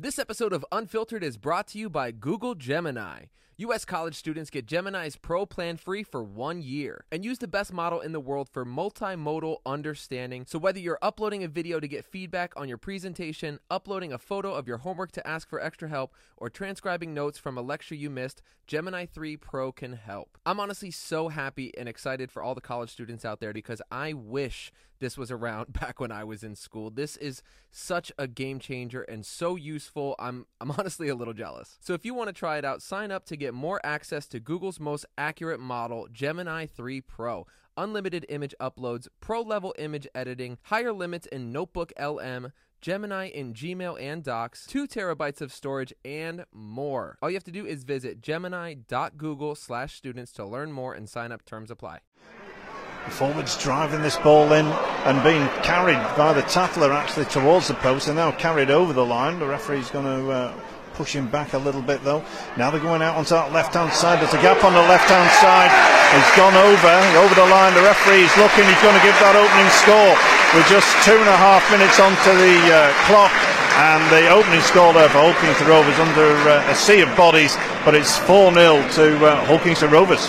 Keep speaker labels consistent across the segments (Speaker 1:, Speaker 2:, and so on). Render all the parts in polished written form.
Speaker 1: This episode of Unfiltered is brought to you by Google Gemini. U.S. college students get Gemini's Pro plan free for 1 year and use the best model in the world for multimodal understanding. So whether you're uploading a video to get feedback on your presentation, uploading a photo of your homework to ask for extra help, or transcribing notes from a lecture you missed, Gemini 3 Pro can help. I'm honestly so happy and excited for all the college students out there because I wish this was around back when I was in school. This is such a game changer and so useful. I'm honestly a little jealous. So if you want to try it out, sign up to get more access to Google's most accurate model, Gemini 3 Pro. Unlimited image uploads, pro-level image editing, higher limits in Notebook LM, Gemini in Gmail and Docs, 2 terabytes of storage, and more. All you have to do is visit gemini.google/students to learn more and sign up. Terms apply.
Speaker 2: The forwards driving this ball in and being carried by the tackler actually towards the post and now carried over the line. The referee's going to push him back a little bit though. Now they're going out onto that left-hand side. There's a gap on the left-hand side. He's gone over the line. The referee's looking. He's going to give that opening score with just 2.5 minutes onto the clock. And the opening score there for Hulkington Rovers under a sea of bodies, but it's 4-0 to Hulkington Rovers.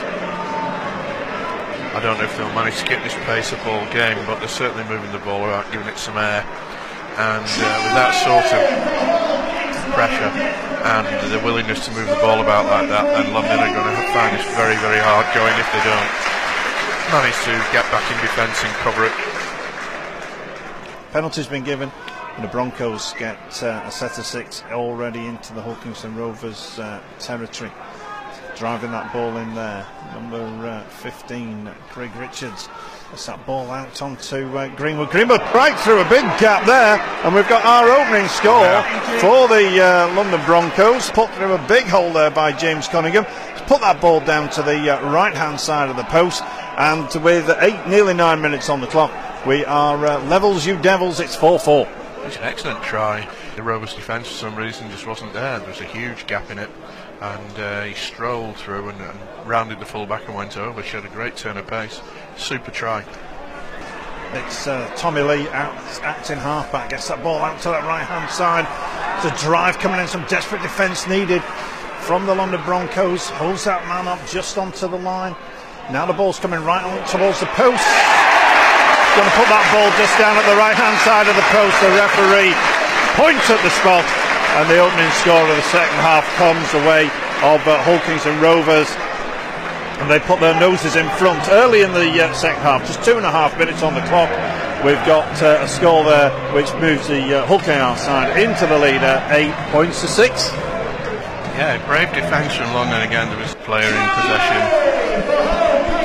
Speaker 3: I don't know if they'll manage to get this pace up all game, but they're certainly moving the ball out, giving it some air. And with that sort of pressure and the willingness to move the ball about like that, then London are going to find this very, very hard going if they don't manage to get back in defence and cover it.
Speaker 2: Penalty's been given, and the Broncos get a set of 6 already into the Hulkington Rovers territory. Driving that ball in there, number 15, Craig Richards. That's that ball out onto Greenwood. Greenwood right through a big gap there, and we've got our opening score for the London Broncos. Put through a big hole there by James Cunningham. He's put that ball down to the right-hand side of the post, and with nearly 9 minutes on the clock, we are levels, you devils. It's 4-4.
Speaker 3: It's an excellent try. The Rovers' defence, for some reason, just wasn't there. There was a huge gap in it. And he strolled through and rounded the full-back and went over. Showed a great turn of pace. Super try.
Speaker 2: It's Tommy Lee acting halfback. Gets that ball out to that right-hand side. It's a drive coming in. Some desperate defence needed from the London Broncos. Holds that man up just onto the line. Now the ball's coming right on towards the post. Going to put that ball just down at the right-hand side of the post. The referee points at the spot. And the opening score of the second half comes the way of Hulkington Rovers. And they put their noses in front early in the second half. Just 2.5 minutes on the clock. We've got a score there which moves the Hulkington side into the lead at 8 points to 6.
Speaker 3: Yeah, brave defence from London again. There was a player in possession.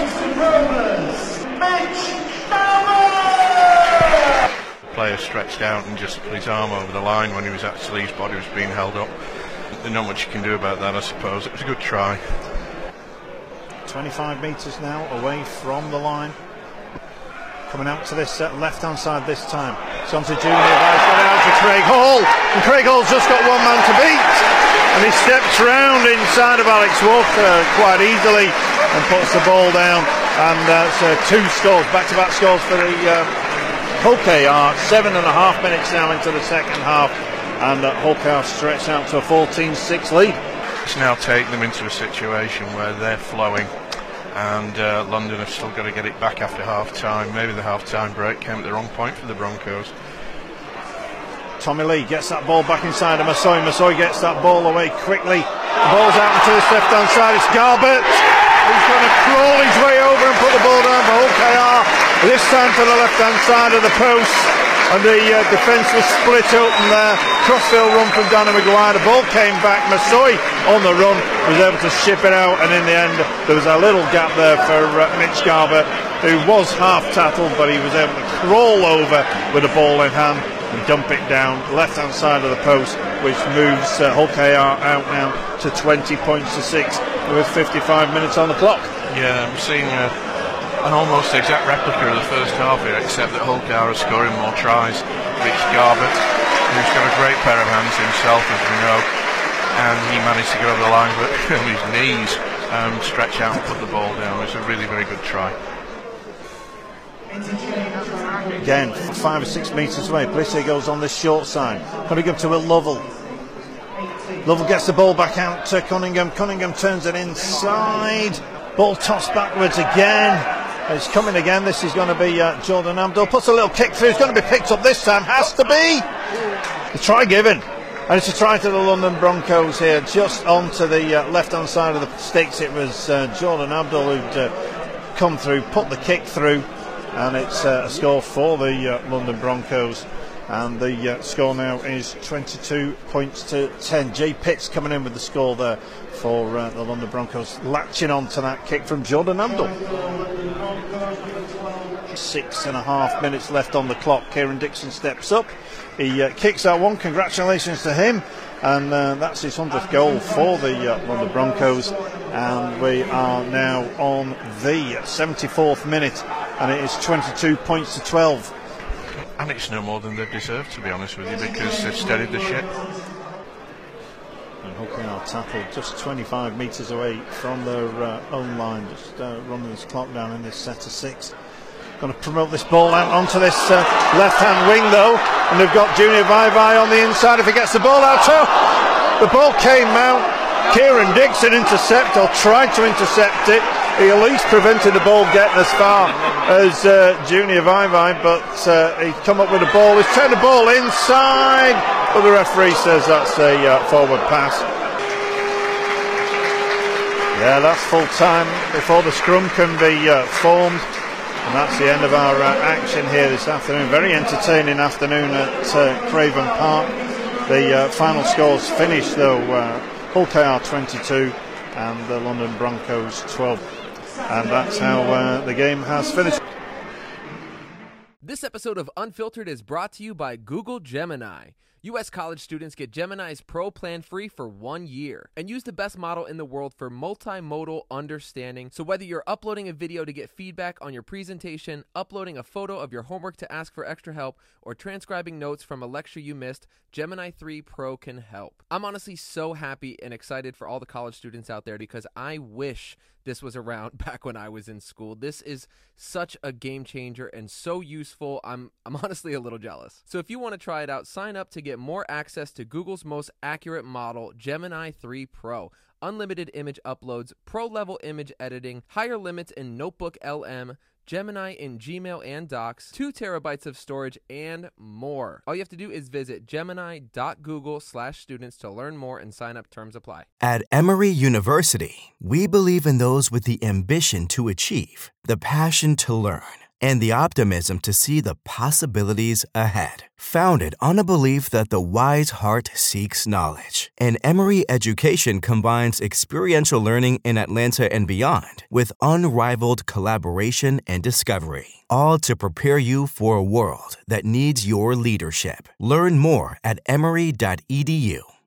Speaker 3: Player stretched out and just put his arm over the line when his body was being held up. There's not much you can do about that, I suppose. It was a good try.
Speaker 2: 25 metres now away from the line. Coming out to this left-hand side this time. It's on to Junior. He's got it out to Craig Hall. And Craig Hall's just got one man to beat. And he steps round inside of Alex Walker quite easily and puts the ball down. And that's 2 scores, back-to-back scores for the Hulkay are 7.5 minutes now into the second half, and Hulkay are stretched out to a 14-6 lead.
Speaker 3: It's now taken them into a situation where they're flowing, and London have still got to get it back after half-time. Maybe the half-time break came at the wrong point for the Broncos.
Speaker 2: Tommy Lee gets that ball back inside of Masoi. Masoi gets that ball away quickly. The ball's out into this left-hand side. It's Garbett. He's going to crawl his way over and put the ball down for Hulkay. This time to the left-hand side of the post, and the defence was split open there. Crossfield run from Danny Maguire. The ball came back. Masoi on the run was able to ship it out, and in the end there was a little gap there for Mitch Garbutt, who was half-tattled, but he was able to crawl over with the ball in hand and dump it down left-hand side of the post, which moves Hulkay out now to 20 points to 6 with 55 minutes on the clock.
Speaker 3: Yeah, I'm seeing an almost exact replica of the first half here, except that Hulkay are scoring more tries. Mitch Garbutt, who's got a great pair of hands himself, as we know, and he managed to get over the line, but on his knees, stretch out and put the ball down. It's a really very good try.
Speaker 2: Again, 5 or 6 metres away. Blissier goes on the short side. Going to give to Will Lovell. Lovell gets the ball back out to Cunningham. Cunningham turns it inside. Ball tossed backwards again. It's coming again. This is going to be Jordan Abdul. Puts a little kick through. It's going to be picked up this time. Has to be. The try given. And it's a try to the London Broncos here. Just onto the left-hand side of the sticks. It was Jordan Abdul who'd come through, put the kick through. And it's a score for the London Broncos. And the score now is 22 points to 10. Jay Pitts coming in with the score there for the London Broncos, latching on to that kick from Jordan Abdul. 6.5 minutes left on the clock. Kieran Dixon steps up. He kicks out one. Congratulations to him. And that's his 100th goal for the London Broncos. And we are now on the 74th minute. And it is 22 points to 12.
Speaker 3: And it's no more than they deserve, to be honest with you, because they've steadied the ship.
Speaker 2: And Hull KR tackled just 25 metres away from their own line, just running this clock down in this set of 6. Going to promote this ball out onto this left-hand wing though, and they've got Junior Vaivai on the inside if he gets the ball out too. The ball came out. Kieran Dixon intercepted, or tried to intercept it. He at least prevented the ball getting as far as Junior Vaivai, but he's come up with the ball. He's turned the ball inside, but the referee says that's a forward pass. Yeah, that's full time before the scrum can be formed. And that's the end of our action here this afternoon. Very entertaining afternoon at Craven Park. The final scores finished though. Hull KR 22 and the London Broncos 12. And that's how the game has finished.
Speaker 1: This episode of Unfiltered is brought to you by Google Gemini. U.S. college students get Gemini's Pro plan free for 1 year and use the best model in the world for multimodal understanding. So whether you're uploading a video to get feedback on your presentation, uploading a photo of your homework to ask for extra help, or transcribing notes from a lecture you missed, Gemini 3 Pro can help. I'm honestly so happy and excited for all the college students out there because I wish this was around back when I was in school. This is such a game changer and so useful. I'm honestly a little jealous. So if you want to try it out, sign up to get more access to Google's most accurate model, Gemini 3 Pro. Unlimited image uploads, pro-level image editing, higher limits in Notebook LM, Gemini in Gmail and Docs, 2 terabytes of storage, and more. All you have to do is visit gemini.google/students to learn more and sign up. Terms apply.
Speaker 4: At Emory University, we believe in those with the ambition to achieve, the passion to learn, and the optimism to see the possibilities ahead. Founded on a belief that the wise heart seeks knowledge, and Emory education combines experiential learning in Atlanta and beyond with unrivaled collaboration and discovery, all to prepare you for a world that needs your leadership. Learn more at emory.edu.